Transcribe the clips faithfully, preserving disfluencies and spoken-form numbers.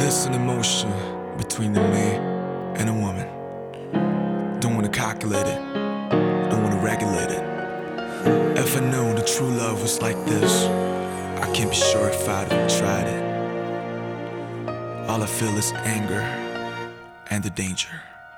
There's an emotion between the man and a woman. Don't wanna calculate it, don't wanna regulate it. If I knew the true love was like this, I can't be sure if I'd have tried it. All I feel is anger and the danger.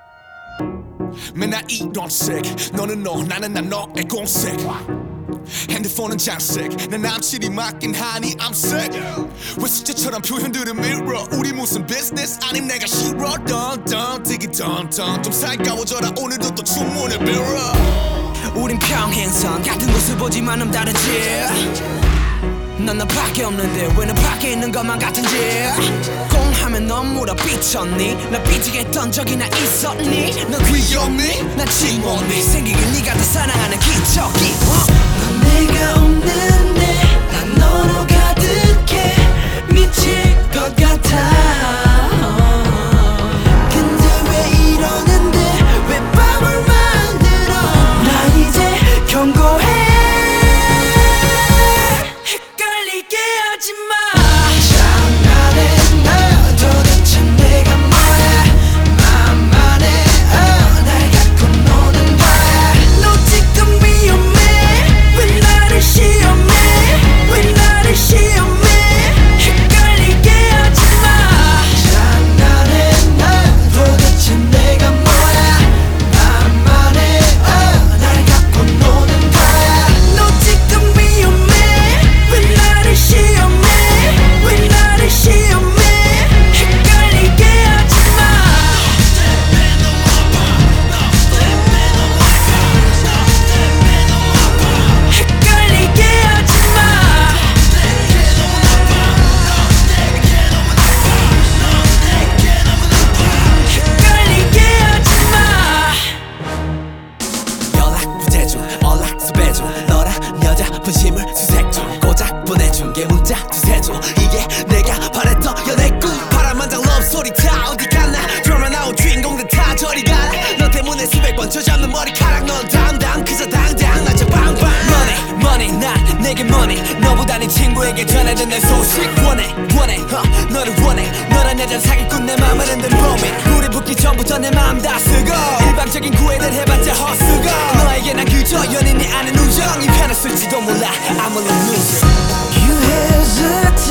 맨날 이런 색 너는 너 나는 나 너의 공색 핸드폰은 장색 내 남친이 맞긴 하니 I'm sick 왜 숙제처럼 표현들은 mirror 우리 무슨 business 아님 내가 싫어 던던 되게 던던 좀 살가워져라 오늘도 또 주문을 빌어 우린 평행선 같은 곳을 보지만 다르지 넌 나밖에 없는데 왜 너 밖에 있는 것만 같은지 공하면 넌 물어 삐쳤니 나 삐지게 했던 적이나 있었니 넌 귀엽니 난 징원니 생기길 네가 더 사랑하는 기적이 넌 내가 없는데 난 너로 가득해 미칠 것 같아 근데 왜 이러는데 왜 밤을 만들어 난 이제 경고해 너란 여자 분심을 수색 중 고작 보내준 게 문자 두세 줄 이게 내가 바랬던 연애 꿈 파란만장 러브스토리 다 어디 갔나 드라마 나온 주인공들 다 저리 가라 너 때문에 수백 번 저잡는 머리카락 넌 담당 그저 당당 난 저 빵빵 Money money 난 내게 money 너보다 네 친구에게 전해준 내 소식 원해 원해 huh, 너를 원해 너란 여자 사기꾼 내 맘을 흔든 범인 우리 붙기 전부터 내 마음 다 쓰고 일방적인 구애를 해봤자 헛수고 너에게 난 그저 연인이 아닌 우정 이 편을 쓸지도 몰라 I'm a loser You hesitate